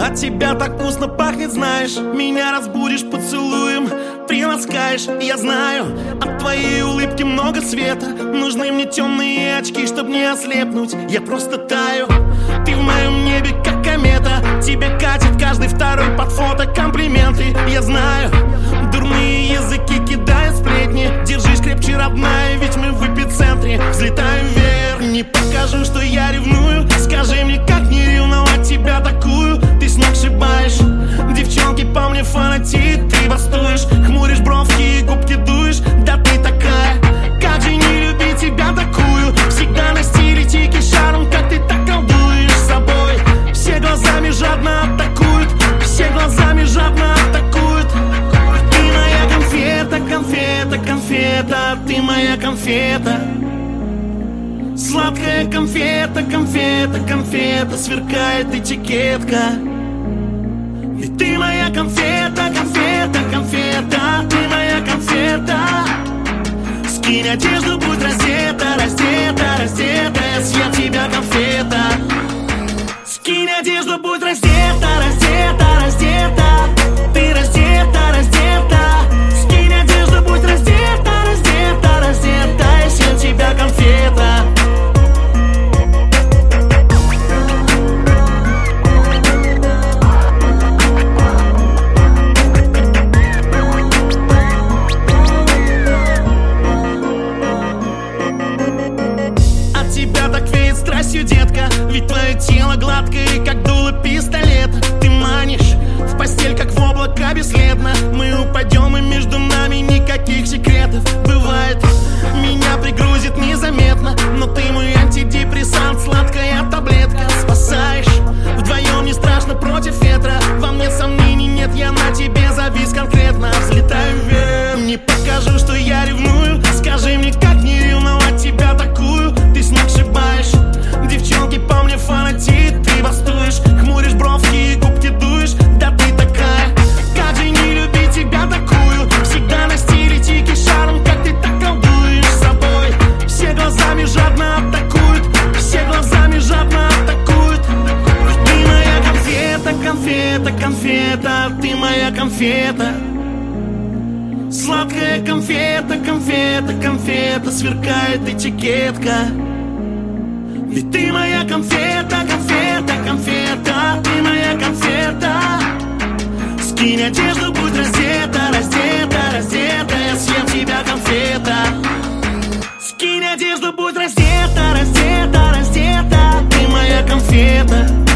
От тебя так вкусно пахнет, знаешь. Меня разбудишь поцелуем, приласкаешь, я знаю. От твоей улыбки много света. Нужны мне темные очки, чтоб не ослепнуть. Я просто таю. Ты в моем небе, как комета. Тебе катит каждый второй под фото комплименты. Я знаю, дурные языки кидают сплетни. Держись крепче, родная, ведь мы в эпицентре. Взлетаем вверх, не покажу, что я ревную. Скажи мне, как не ревновать тебя такую. Ты сногсшибаешь, девчонки по мне фанатеют. Ты бастуешь, хмуришь бровки и губки дуешь. Да ты такая, как же не любить тебя такую. Всегда на стиле тики шаром, как ты так колдуешь с собой. Все глазами жадно атакуют, все глазами жадно атакуют. Ты моя конфета, конфета, конфета. Ты моя конфета. Сладкая конфета, конфета, конфета. Сверкает этикетка. Ведь ты моя конфета, конфета, конфета. Ты моя конфета. Скинь одежду, будь раздета, раздета, раздета. Я съем тебя, конфета. Скинь одежду, будь раздета, раздета, раздета. Ты раздета, раздета. Скинь одежду, будь раздета, раздета, раздета. Я съем тебя, конфета. Страстью, детка, ведь твое тело гладкое, как дуло пистолета. Ты манишь в постель, как в облака бесследно. Мы упадем, и между нами никаких секретов. Бывает, меня пригрузит незаметно, но ты мой антидепрессант, сладкая таблетка. Спасаешь, вдвоем не страшно против ветра. Во мне сомнений нет, я на тебе завис конкретно. Взлетаю вверх, не покажу, что я ревную. Скажи мне, как не ревновать тебя такую. Ты сногсшибаешь, девчонки по мне фанатеют. Ты бастуешь, хмуришь бровки и губки дуешь. Да ты такая, как же не любить тебя такую. Всегда на стиле тики шаром, как ты так колдуешь с собой. Все глазами жадно атакуют, все глазами жадно атакуют. Ты моя конфета, конфета, конфета. Ты моя конфета. Сладкая конфета, конфета, конфета. Сверкает этикетка. Ведь ты моя конфета, конфета, конфета. Ты моя конфета. Скинь одежду, будь раздета, раздета, раздета. Я съем тебя, конфета. Скинь одежду, будь раздета, раздета, раздета. Ты моя конфета.